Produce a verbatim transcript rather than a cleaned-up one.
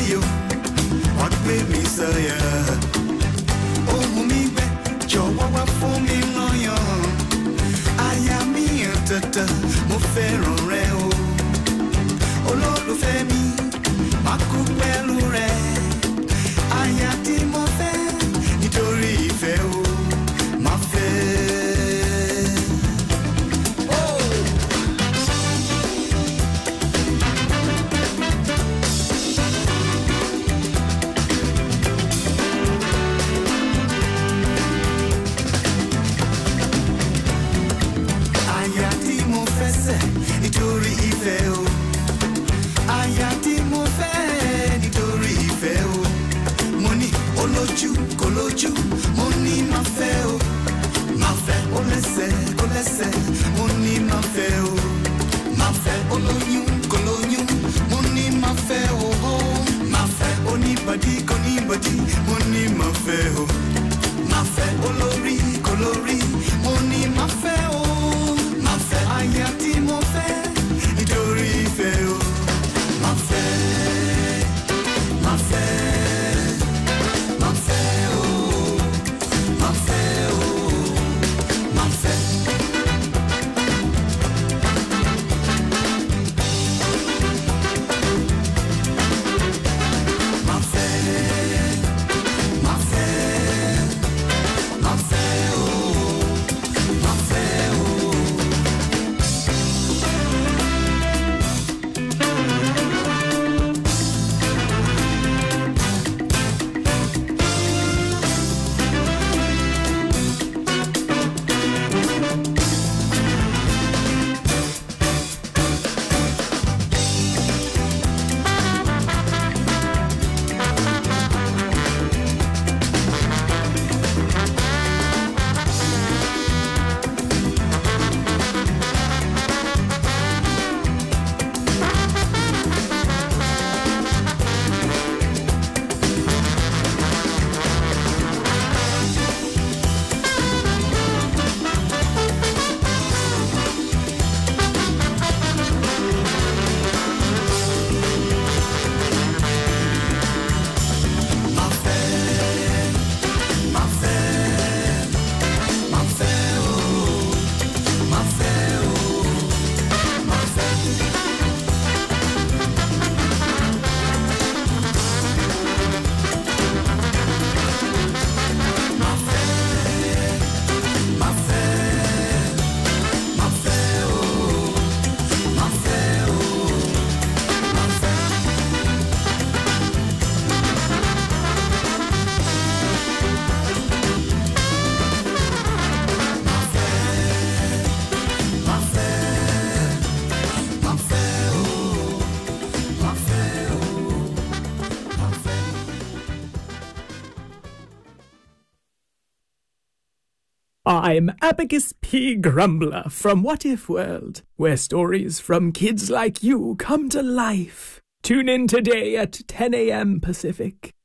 o, wá gbé mi sọ̀yà. Ohùn mi gbẹ, jọ̀wọ́ wá fún mi lọ́yàn. Aya mi àtàtà, mo fẹ́ràn rẹ o. Olólùfẹ́ mi, má kú pẹ̀lú rẹ. Aya tí mo fẹ́, nítorí ìfẹ́ o, má fẹ́. Nítorí ìfẹ́ o, aya tí mo fẹ́ nítorí ìfẹ́ o, mo ní olójú kò lójú, mo ní máa fẹ́ o, máa fẹ́ ó lẹ́sẹ̀ kò lẹ́sẹ̀, mo ní máa fẹ́ o, máa fẹ́ olóyún kò lóyún, mo ní máa fẹ́ o, máa fẹ́ oníbàdí kò níbàdí, mo ní máa fẹ́ o, máa fẹ́ olórí kò lórí, mo ní máa fẹ́ o, máa fẹ́ aya tí mo fẹ́. Nítorí ìfẹ́ o, máa fẹ́, máa fẹ́, máa fẹ́ o, máa fẹ́ o, máa fẹ́. Máa fẹ́, máa fẹ́, máa fẹ́ o, máa fẹ́ o. I'm Abacus P. Grumbler from What If World, where stories from kids like you come to life. Tune in today at ten a.m. Pacific.